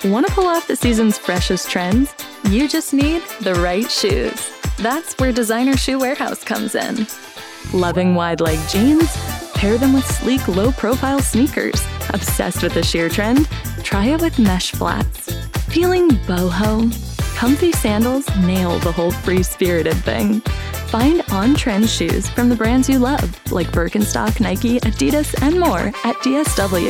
Want to pull off the season's freshest trends? You just need the right shoes. That's where Designer Shoe Warehouse comes in. Loving wide-leg jeans? Pair them with sleek, low-profile sneakers. Obsessed with the sheer trend? Try it with mesh flats. Feeling boho? Comfy sandals nail the whole free-spirited thing. Find on-trend shoes from the brands you love, like Birkenstock, Nike, Adidas, and more at DSW.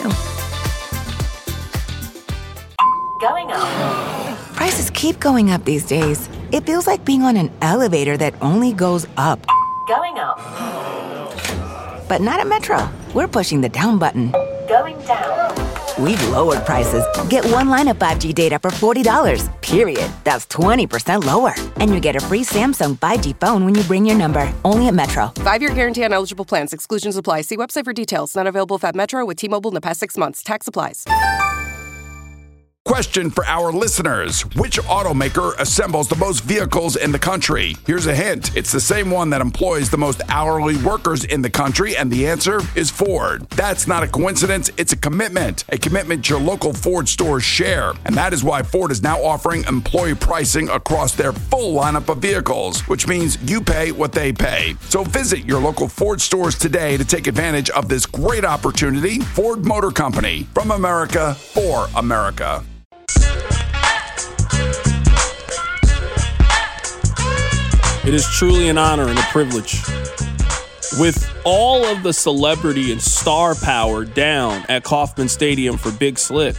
Going up. Prices keep going up these days. It feels like being on an elevator that only goes up. Going up. But not at Metro. We're pushing the down button. Going down. We've lowered prices. Get one line of 5G data for $40, period. That's 20% lower. And you get a free Samsung 5G phone when you bring your number. Only at Metro. 5-year guarantee on eligible plans. Exclusions apply. See website for details. Not available at Metro with T-Mobile in the past 6 months. Tax applies. Question for our listeners. Which automaker assembles the most vehicles in the country? Here's a hint. It's the same one that employs the most hourly workers in the country, and the answer is Ford. That's not a coincidence. It's a commitment your local Ford stores share. And that is why Ford is now offering employee pricing across their full lineup of vehicles, which means you pay what they pay. So visit your local Ford stores today to take advantage of this great opportunity. Ford Motor Company, from America for America. It is truly an honor and a privilege. With all of the celebrity and star power down at Kauffman Stadium for Big Slick,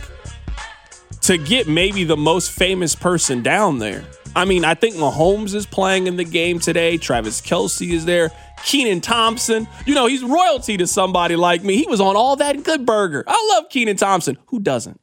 to get maybe the most famous person down there. I mean, I think Mahomes is playing in the game today. Travis Kelce is there. Kenan Thompson. You know, he's royalty to somebody like me. He was on All That Good Burger. I love Kenan Thompson. Who doesn't?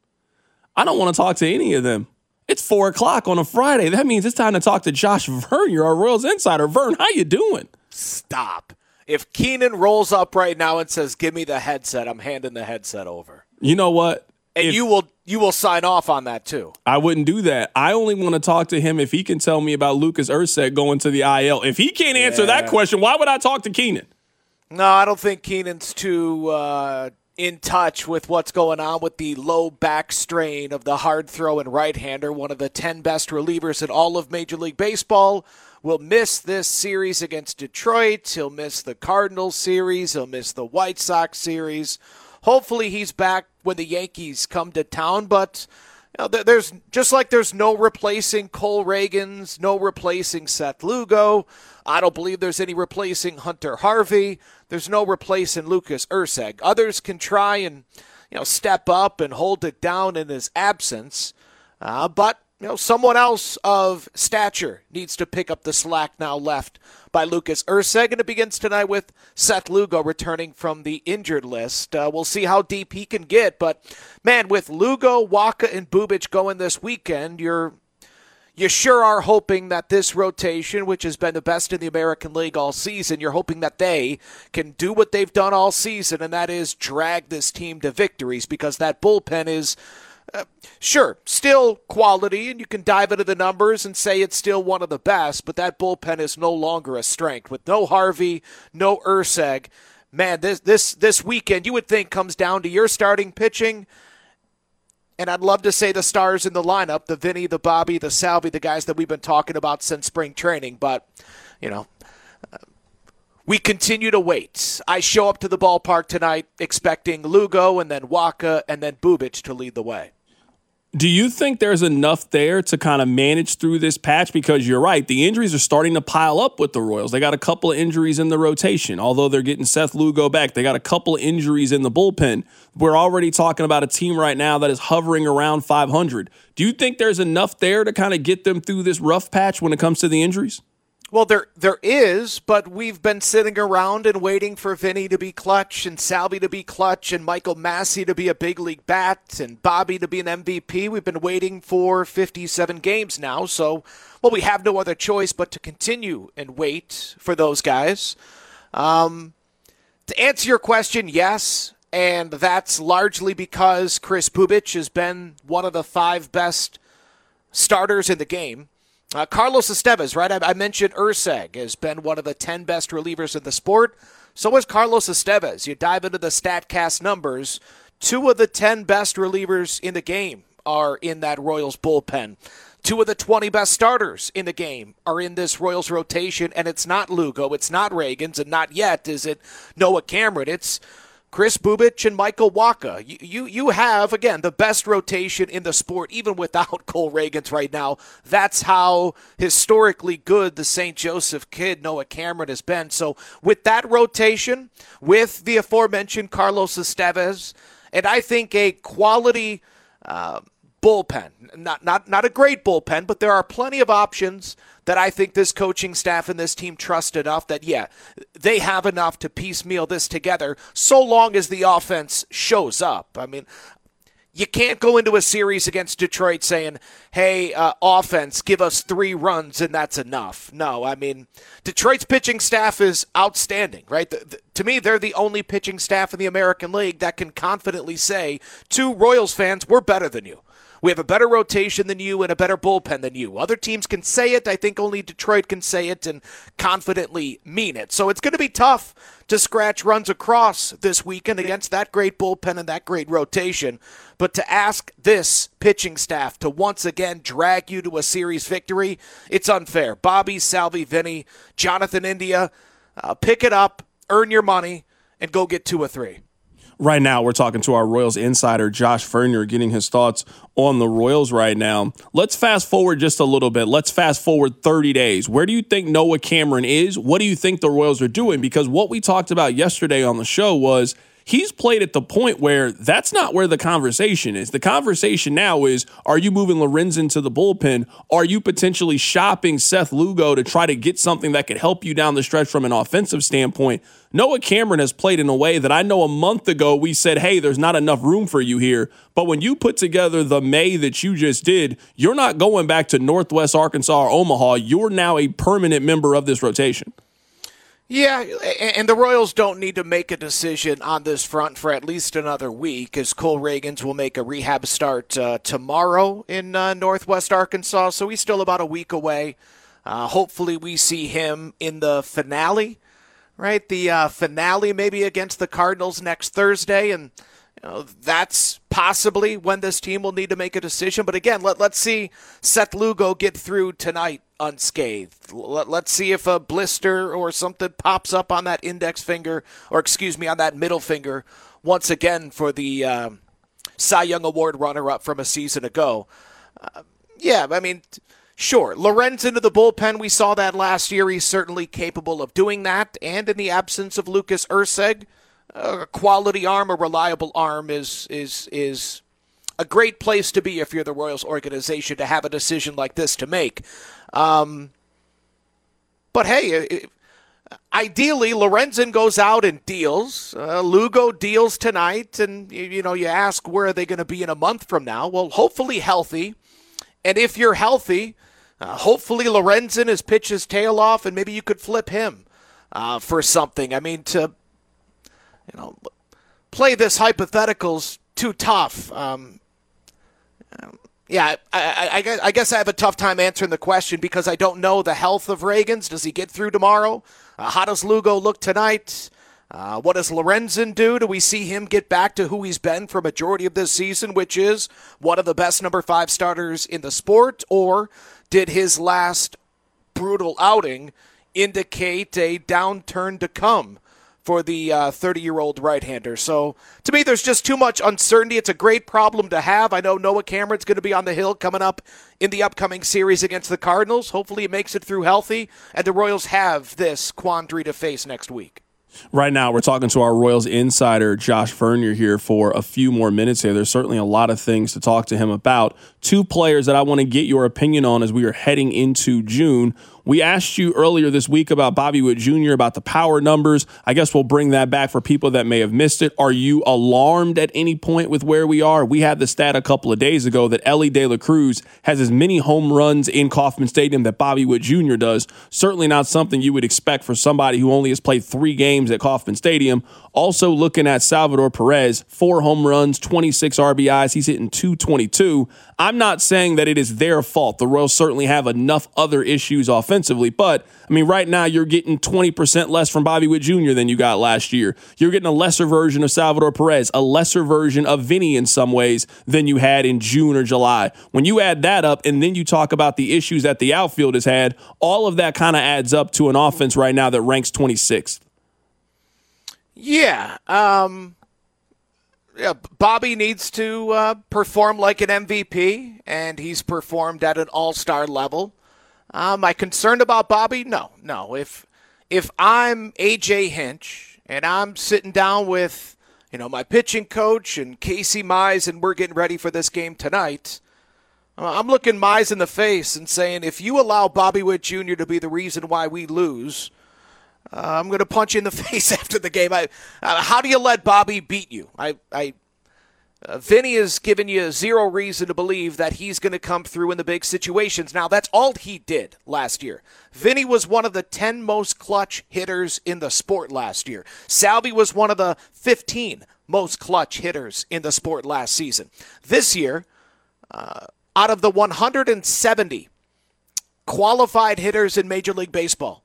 I don't want to talk to any of them. It's 4 o'clock on a Friday. That means it's time to talk to Josh Vern. You're our Royals insider. Vern, how you doing? Stop. If Keenan rolls up right now and says, give me the headset, I'm handing the headset over. You know what? And you will sign off on that too. I wouldn't do that. I only want to talk to him if he can tell me about Lucas Erceg going to the IL. If he can't answer that question, why would I talk to Keenan? No, I don't think Keenan's too in touch with what's going on with the low back strain of the hard throwing right-hander, one of the 10 best relievers in all of Major League Baseball. Will miss this series against Detroit. He'll miss the Cardinals series. He'll miss the White Sox series. Hopefully he's back when the Yankees come to town, but you know, there's just like there's no replacing Cole Ragans, no replacing Seth Lugo. I don't believe there's any replacing Hunter Harvey. There's no replacing Lucas Erceg. Others can try and step up and hold it down in his absence, but someone else of stature needs to pick up the slack now left by Lucas Erceg, and it begins tonight with Seth Lugo returning from the injured list. We'll see how deep he can get, but man, with Lugo, Wacha, and Bubic going this weekend, you sure are hoping that this rotation, which has been the best in the American League all season, you're hoping that they can do what they've done all season, and that is drag this team to victories, because that bullpen is sure, still quality, and you can dive into the numbers and say it's still one of the best, but that bullpen is no longer a strength. With no Harvey, no Erceg, man, this weekend you would think comes down to your starting pitching, and I'd love to say the stars in the lineup, the Vinny, the Bobby, the Salvi, the guys that we've been talking about since spring training, but, we continue to wait. I show up to the ballpark tonight expecting Lugo and then Wacha and then Bubic to lead the way. Do you think there's enough there to kind of manage through this patch? Because you're right, the injuries are starting to pile up with the Royals. They got a couple of injuries in the rotation. Although they're getting Seth Lugo back, they got a couple of injuries in the bullpen. We're already talking about a team right now that is hovering around 500. Do you think there's enough there to kind of get them through this rough patch when it comes to the injuries? Well, there is, but we've been sitting around and waiting for Vinny to be clutch and Salvi to be clutch and Michael Massey to be a big league bat and Bobby to be an MVP. We've been waiting for 57 games now, so, we have no other choice but to continue and wait for those guys. To answer your question, yes, and that's largely because Chris Bubic has been one of the 5 best starters in the game. Carlos Estevez, right? I mentioned Erceg has been one of the 10 best relievers in the sport. So is Carlos Estevez. You dive into the StatCast numbers, 2 of the 10 best relievers in the game are in that Royals bullpen. 2 of the 20 best starters in the game are in this Royals rotation, and it's not Lugo, it's not Ragans, and not yet is it Noah Cameron. It's Chris Bubic and Michael Wacha. You have, again, the best rotation in the sport, even without Cole Ragans right now. That's how historically good the St. Joseph kid, Noah Cameron, has been. So with that rotation, with the aforementioned Carlos Estevez, and I think a quality bullpen, not a great bullpen, but there are plenty of options that I think this coaching staff and this team trust enough that, yeah, they have enough to piecemeal this together so long as the offense shows up. I mean, you can't go into a series against Detroit saying, hey, offense, give us 3 runs and that's enough. No, I mean, Detroit's pitching staff is outstanding, right? To me, they're the only pitching staff in the American League that can confidently say to Royals fans, we're better than you. We have a better rotation than you and a better bullpen than you. Other teams can say it. I think only Detroit can say it and confidently mean it. So it's going to be tough to scratch runs across this weekend against that great bullpen and that great rotation. But to ask this pitching staff to once again drag you to a series victory, it's unfair. Bobby, Salvi, Vinny, Jonathan India, pick it up, earn your money, and go get 2 or 3. Right now, we're talking to our Royals insider, Josh Fernier, getting his thoughts on the Royals right now. Let's fast forward just a little bit. Let's fast forward 30 days. Where do you think Noah Cameron is? What do you think the Royals are doing? Because what we talked about yesterday on the show was he's played at the point where that's not where the conversation is. The conversation now is, are you moving Lorenzen to the bullpen? Are you potentially shopping Seth Lugo to try to get something that could help you down the stretch from an offensive standpoint? Noah Cameron has played in a way that I know a month ago we said, hey, there's not enough room for you here. But when you put together the May that you just did, you're not going back to Northwest Arkansas or Omaha. You're now a permanent member of this rotation. Yeah, and the Royals don't need to make a decision on this front for at least another week, as Cole Ragans will make a rehab start tomorrow in Northwest Arkansas, so he's still about a week away. Hopefully we see him in the finale, right? The finale maybe against the Cardinals next Thursday, and that's possibly when this team will need to make a decision. But again, let's see Seth Lugo get through tonight unscathed. Let's see if a blister or something pops up on that index finger, or on that middle finger once again for the Cy Young Award runner-up from a season ago. Yeah, I mean, sure, Lorenzen into the bullpen, we saw that last year. He's certainly capable of doing that. And in the absence of Lucas Erceg, a quality arm, a reliable arm is a great place to be if you're the Royals organization to have a decision like this to make. But hey, ideally, Lorenzen goes out and deals. Lugo deals tonight, and you ask where are they going to be in a month from now? Well, hopefully healthy. And if you're healthy, hopefully Lorenzen has pitched his tail off, and maybe you could flip him for something. I mean, to play this hypothetical's too tough. Yeah, I guess I have a tough time answering the question because I don't know the health of Ragans. Does he get through tomorrow? How does Lugo look tonight? What does Lorenzen do? Do we see him get back to who he's been for a majority of this season, which is one of the best number 5 starters in the sport? Or did his last brutal outing indicate a downturn to come for the 30-year-old right-hander? So, to me, there's just too much uncertainty. It's a great problem to have. I know Noah Cameron's going to be on the hill coming up in the upcoming series against the Cardinals. Hopefully he makes it through healthy, and the Royals have this quandary to face next week. Right now, we're talking to our Royals insider, Josh Fernier, here for a few more minutes here. There's certainly a lot of things to talk to him about. 2 players that I want to get your opinion on as we are heading into June. We asked you earlier this week about Bobby Witt Jr., about the power numbers. I guess we'll bring that back for people that may have missed it. Are you alarmed at any point with where we are? We had the stat a couple of days ago that Elly De La Cruz has as many home runs in Kauffman Stadium that Bobby Witt Jr. does. Certainly not something you would expect for somebody who only has played 3 games at Kauffman Stadium. Also looking at Salvador Perez, 4 home runs, 26 RBIs. He's hitting .222. I'm not saying that it is their fault. The Royals certainly have enough other issues offensively offensively. But, I mean, right now you're getting 20% less from Bobby Witt Jr. than you got last year. You're getting a lesser version of Salvador Perez, a lesser version of Vinny in some ways than you had in June or July. When you add that up and then you talk about the issues that the outfield has had, all of that kind of adds up to an offense right now that ranks 26th. Yeah. Bobby needs to perform like an MVP, and he's performed at an all-star level. Am I concerned about Bobby? No. If I'm A.J. Hinch and I'm sitting down with my pitching coach and Casey Mize and we're getting ready for this game tonight, I'm looking Mize in the face and saying, if you allow Bobby Witt Jr. to be the reason why we lose, I'm going to punch you in the face after the game. How do you let Bobby beat you? Vinny has given you zero reason to believe that he's going to come through in the big situations. Now, that's all he did last year. Vinny was one of the 10 most clutch hitters in the sport last year. Salvi was one of the 15 most clutch hitters in the sport last season. This year, out of the 170 qualified hitters in Major League Baseball,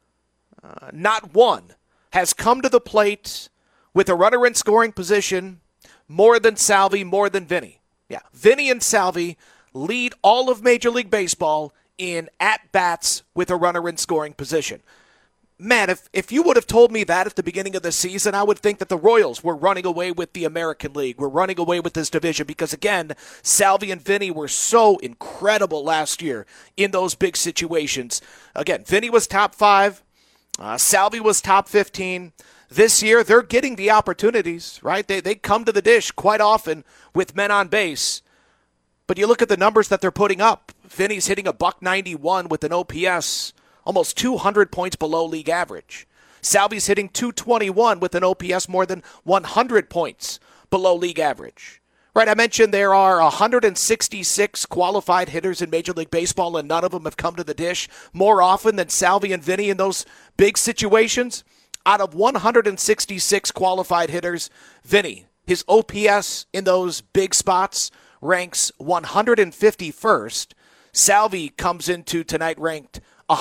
not one has come to the plate with a runner in scoring position more than Salvi, more than Vinny. Yeah, Vinny and Salvi lead all of Major League Baseball in at-bats with a runner in scoring position. Man, if you would have told me that at the beginning of the season, I would think that the Royals were running away with the American League. We're running away with this division because, again, Salvi and Vinny were so incredible last year in those big situations. Again, Vinny was top 5. Salvi was top 15. This year, they're getting the opportunities, right? They come to the dish quite often with men on base. But you look at the numbers that they're putting up. Vinny's hitting a .191 with an OPS, almost 200 points below league average. Salvi's hitting .221 with an OPS more than 100 points below league average. Right, I mentioned there are 166 qualified hitters in Major League Baseball, and none of them have come to the dish more often than Salvi and Vinny in those big situations. Out of 166 qualified hitters, Vinny, his OPS in those big spots ranks 151st. Salvi comes into tonight ranked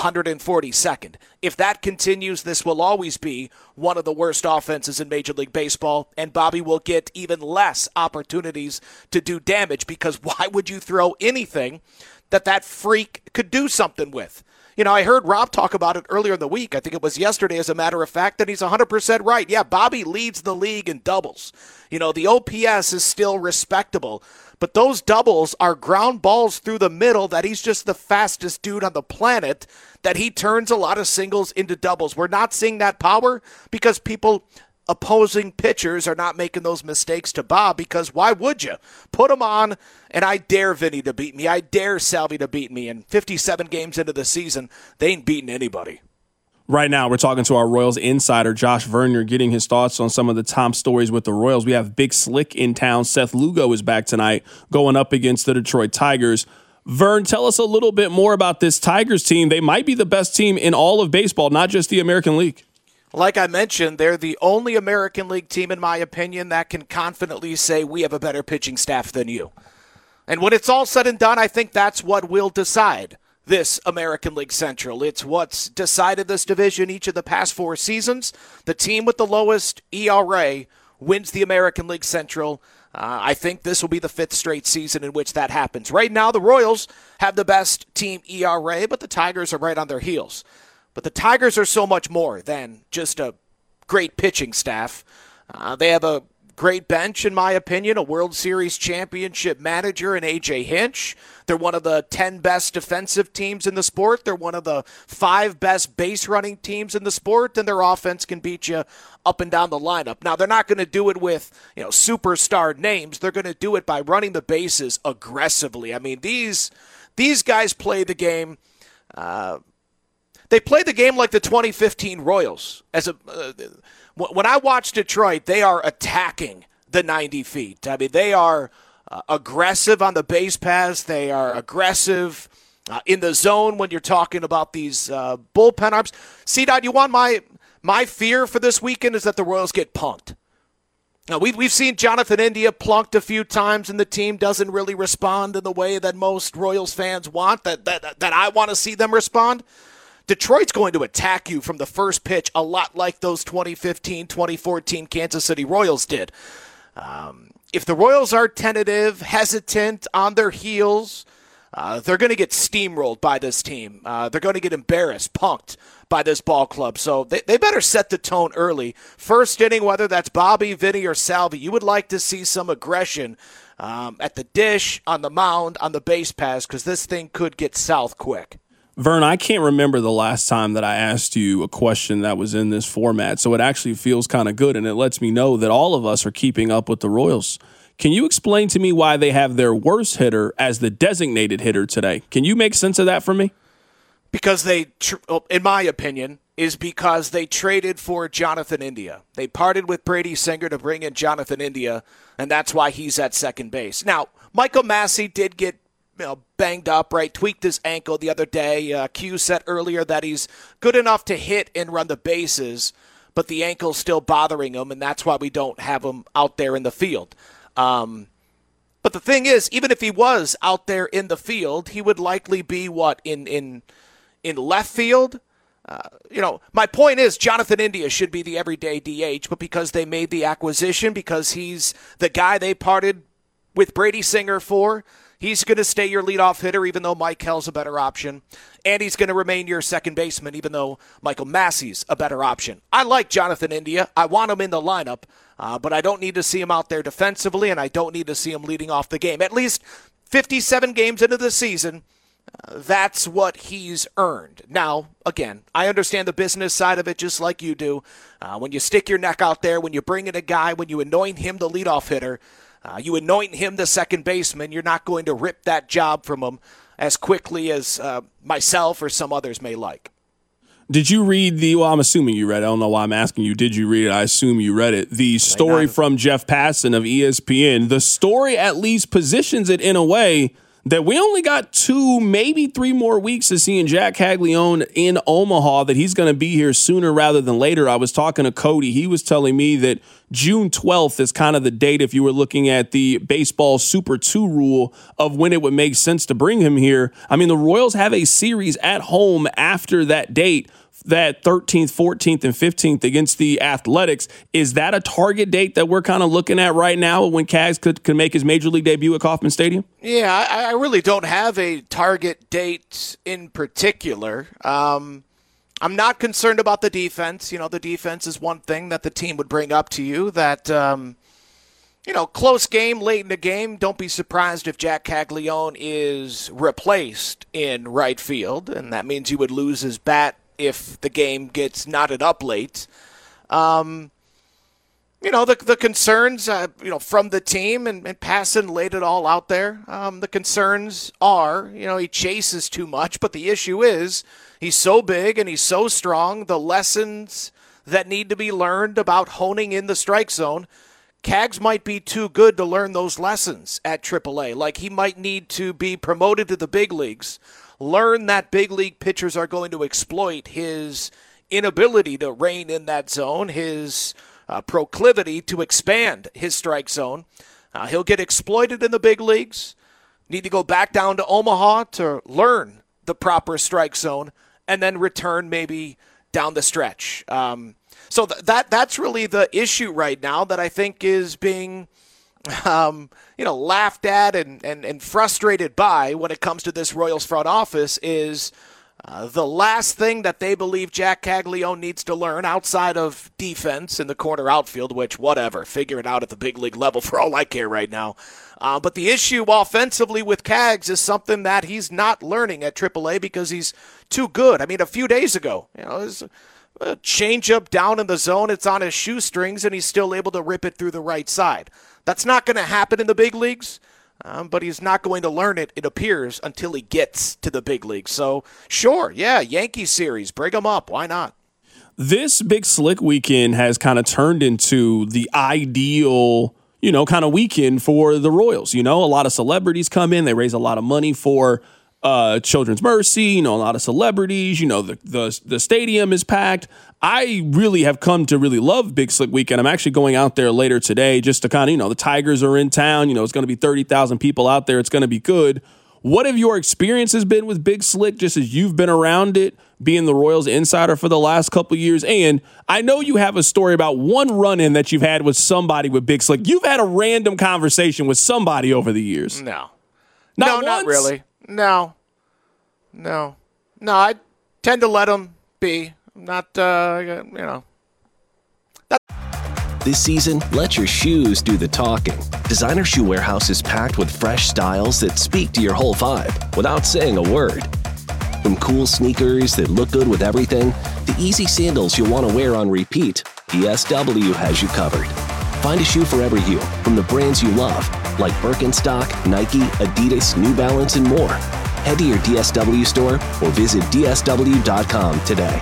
142nd. If that continues, this will always be one of the worst offenses in Major League Baseball, and Bobby will get even less opportunities to do damage because why would you throw anything that freak could do something with? I heard Rob talk about it earlier in the week. I think it was yesterday, as a matter of fact, that he's 100% right. Yeah, Bobby leads the league in doubles. The OPS is still respectable, but those doubles are ground balls through the middle that he's just the fastest dude on the planet, that he turns a lot of singles into doubles. We're not seeing that power because opposing pitchers are not making those mistakes to Bob, because why would you? Put him on, and I dare Vinny to beat me. I dare Salvi to beat me. And 57 games into the season, they ain't beating anybody. Right now, we're talking to our Royals insider, Josh Vernier, getting his thoughts on some of the top stories with the Royals. We have Big Slick in town. Seth Lugo is back tonight, going up against the Detroit Tigers. Vern, tell us a little bit more about this Tigers team. They might be the best team in all of baseball, not just the American League. Like I mentioned, they're the only American League team, in my opinion, that can confidently say we have a better pitching staff than you. And when it's all said and done, I think that's what will decide this American League Central. It's what's decided this division each of the past 4 seasons. The team with the lowest ERA wins the American League Central. I think this will be the 5th straight season in which that happens. Right now, the Royals have the best team ERA, but the Tigers are right on their heels. But the Tigers are so much more than just a great pitching staff. They have a great bench, in my opinion, a World Series championship manager in A.J. Hinch. They're one of the 10 best defensive teams in the sport. They're one of the 5 best base running teams in the sport, and their offense can beat you up and down the lineup. Now, they're not going to do it with superstar names. They're going to do it by running the bases aggressively. I mean, these guys play the game. They play the game like the 2015 Royals. When I watch Detroit, they are attacking the 90 feet. I mean, they are aggressive on the base paths. They are aggressive in the zone when you're talking about these bullpen arms. C-Dot, you want my fear for this weekend is that the Royals get punked. Now, we've seen Jonathan India plunked a few times, and the team doesn't really respond in the way that most Royals fans want, that I want to see them respond. Detroit's going to attack you from the first pitch a lot like those 2015, 2014 Kansas City Royals did. If the Royals are tentative, hesitant, on their heels, they're going to get steamrolled by this team. They're going to get embarrassed, punked by this ball club. So they better set the tone early. First inning, whether that's Bobby, Vinny, or Salvi, you would like to see some aggression at the dish, on the mound, on the base paths, because this thing could get south quick. Vern, I can't remember the last time that I asked you a question that was in this format, so it actually feels kind of good, and it lets me know that all of us are keeping up with the Royals. Can you explain to me why they have their worst hitter as the designated hitter today? Can you make sense of that for me? Because in my opinion, is because they traded for Jonathan India. They parted with Brady Singer to bring in Jonathan India, and that's why he's at second base. Now, Michael Massey did get banged up, right? Tweaked his ankle the other day. Q said earlier that he's good enough to hit and run the bases, but the ankle's still bothering him, and that's why we don't have him out there in the field. But the thing is, even if he was out there in the field, he would likely be in left field. My point is Jonathan India should be the everyday DH, but because they made the acquisition, because he's the guy they parted with Brady Singer for, he's going to stay your leadoff hitter, even though Mike Hell's a better option. And he's going to remain your second baseman, even though Michael Massey's a better option. I like Jonathan India. I want him in the lineup, but I don't need to see him out there defensively, and I don't need to see him leading off the game. At least 57 games into the season, that's what he's earned. Now, again, I understand the business side of it just like you do. When you stick your neck out there, when you bring in a guy, when you anoint him the leadoff hitter, you anoint him the second baseman, you're not going to rip that job from him as quickly as myself or some others may like. Did you read I'm assuming you read it. I don't know why I'm asking you. Did you read it? I assume you read it. The story from Jeff Passan of ESPN. The story at least positions it in a way that we only got 2, maybe 3 more weeks of seeing Jack Caglianone in Omaha, that he's going to be here sooner rather than later. I was talking to Cody. He was telling me that June 12th is kind of the date, if you were looking at the baseball Super 2 rule, of when it would make sense to bring him here. I mean, the Royals have a series at home after that date, that 13th, 14th, and 15th against the Athletics. Is that a target date that we're kind of looking at right now when Cags could make his major league debut at Kauffman Stadium? Yeah, I really don't have a target date in particular. I'm not concerned about the defense. The defense is one thing that the team would bring up to you that, close game, late in the game. Don't be surprised if Jack Caglianone is replaced in right field, and that means you would lose his bat if the game gets knotted up late. The concerns, from the team, and Passan laid it all out there. The concerns are, he chases too much, but the issue is he's so big and he's so strong. The lessons that need to be learned about honing in the strike zone, Cags might be too good to learn those lessons at AAA. Like, he might need to be promoted to the big leagues, learn that big league pitchers are going to exploit his inability to rein in that zone, his proclivity to expand his strike zone. He'll get exploited in the big leagues, need to go back down to Omaha to learn the proper strike zone, and then return maybe down the stretch. So that's really the issue right now that I think is being laughed at and frustrated by when it comes to this Royals front office is the last thing that they believe Jack Caglianone needs to learn outside of defense in the corner outfield, which, whatever, figure it out at the big league level for all I care right now. But the issue offensively with Cags is something that he's not learning at AAA because he's too good. I mean, a few days ago, there's a changeup down in the zone, it's on his shoestrings, and he's still able to rip it through the right side. That's not going to happen in the big leagues, but he's not going to learn it, it appears, until he gets to the big leagues. So, sure, yeah, Yankee series, bring him up. Why not? This Big Slick weekend has kind of turned into the ideal, kind of weekend for the Royals. A lot of celebrities come in. They raise a lot of money for Children's Mercy, a lot of celebrities, the stadium is packed. I really have come to really love Big Slick Weekend. I'm actually going out there later today just to kind of, the Tigers are in town. It's going to be 30,000 people out there. It's going to be good. What have your experiences been with Big Slick, just as you've been around it, being the Royals insider for the last couple of years? And I know you have a story about one run-in that you've had with somebody with Big Slick. You've had a random conversation with somebody over the years. No. Not really. No. I tend to let them be. Not, This season, let your shoes do the talking. Designer Shoe Warehouse is packed with fresh styles that speak to your whole vibe without saying a word. From cool sneakers that look good with everything, to easy sandals you'll want to wear on repeat, DSW has you covered. Find a shoe for every you from the brands you love, like Birkenstock, Nike, Adidas, New Balance, and more. Head to your DSW store or visit DSW.com today.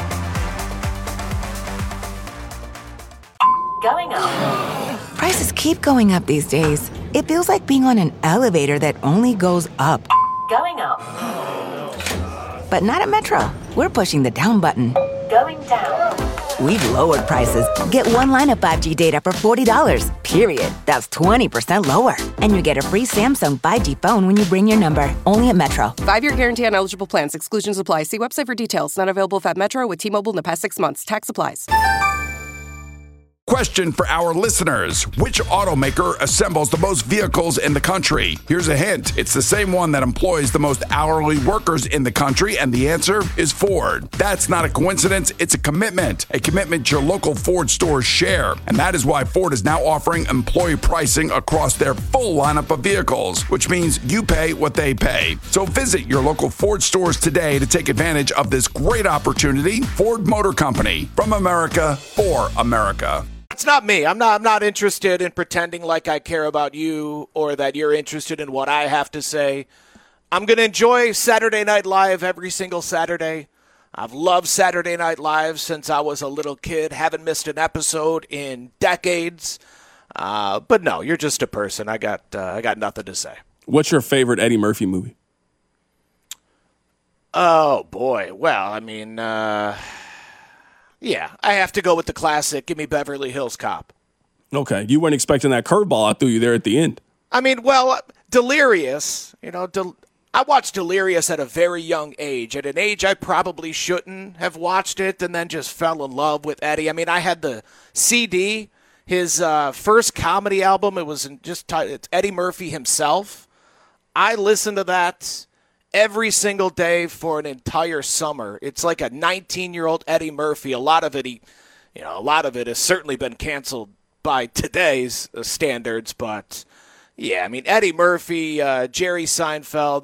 Going up. Prices keep going up these days. It feels like being on an elevator that only goes up. Going up. But not at Metro. We're pushing the down button. Going down. We've lowered prices. Get one line of 5G data for $40, period. That's 20% lower. And you get a free Samsung 5G phone when you bring your number. Only at Metro. 5-year guarantee on eligible plans. Exclusions apply. See website for details. Not available if at Metro with T-Mobile in the past 6 months. Tax applies. Question for our listeners. Which automaker assembles the most vehicles in the country? Here's a hint. It's the same one that employs the most hourly workers in the country, and the answer is Ford. That's not a coincidence. It's a commitment your local Ford stores share. And that is why Ford is now offering employee pricing across their full lineup of vehicles, which means you pay what they pay. So visit your local Ford stores today to take advantage of this great opportunity. Ford Motor Company, from America for America. It's not me. I'm not interested in pretending like I care about you or that you're interested in what I have to say. I'm going to enjoy Saturday Night Live every single Saturday. I've loved Saturday Night Live since I was a little kid. Haven't missed an episode in decades. But no, you're just a person. I got nothing to say. What's your favorite Eddie Murphy movie? Oh, boy. Well, I mean, yeah, I have to go with the classic. Give me Beverly Hills Cop. Okay, you weren't expecting that curveball I threw you there at the end. I mean, well, Delirious, I watched Delirious at a very young age. At an age I probably shouldn't have watched it, and then just fell in love with Eddie. I mean, I had the CD, his first comedy album. It was it's Eddie Murphy himself. I listened to that every single day for an entire summer. It's like a 19-year-old Eddie Murphy. A lot of it has certainly been canceled by today's standards, but yeah, I mean, Eddie Murphy, Jerry Seinfeld,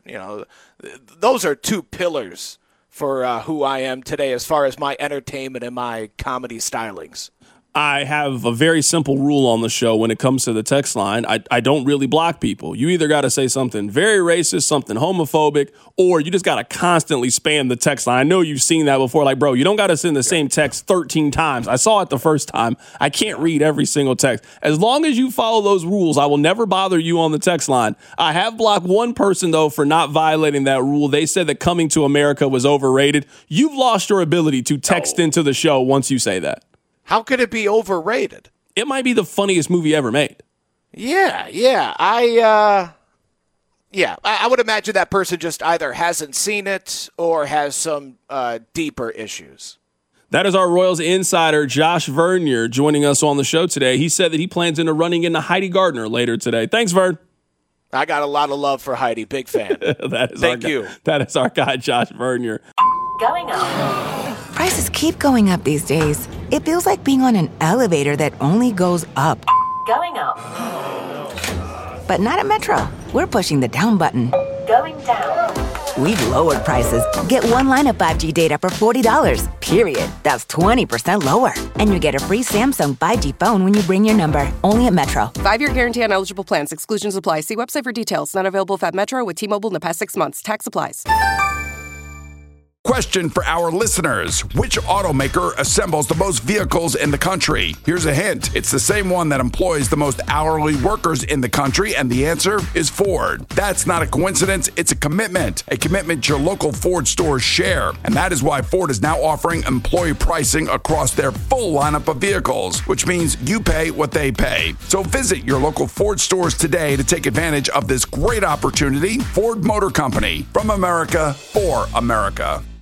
those are two pillars for who I am today as far as my entertainment and my comedy stylings. I have a very simple rule on the show when it comes to the text line. I don't really block people. You either got to say something very racist, something homophobic, or you just got to constantly spam the text line. I know you've seen that before. Like, bro, you don't got to send the same text 13 times. I saw it the first time. I can't read every single text. As long as you follow those rules, I will never bother you on the text line. I have blocked one person, though, for not violating that rule. They said that Coming to America was overrated. You've lost your ability to text into the show once you say that. How could it be overrated? It might be the funniest movie ever made. Yeah. I would imagine that person just either hasn't seen it or has some deeper issues. That is our Royals insider, Josh Vernier, joining us on the show today. He said that he plans into running into Heidi Gardner later today. Thanks, Vern. I got a lot of love for Heidi. Big fan. Thank you. That is our guy, Josh Vernier. Going up. Prices keep going up these days. It feels like being on an elevator that only goes up. Going up. But not at Metro. We're pushing the down button. Going down. We've lowered prices. Get one line of 5G data for $40, period. That's 20% lower. And you get a free Samsung 5G phone when you bring your number. Only at Metro. 5-year guarantee on eligible plans. Exclusions apply. See website for details. Not available if at Metro with T-Mobile in the past 6 months. Tax applies. Question for our listeners. Which automaker assembles the most vehicles in the country? Here's a hint. It's the same one that employs the most hourly workers in the country, and the answer is Ford. That's not a coincidence. It's a commitment your local Ford stores share. And that is why Ford is now offering employee pricing across their full lineup of vehicles, which means you pay what they pay. So visit your local Ford stores today to take advantage of this great opportunity. Ford Motor Company, from America for America.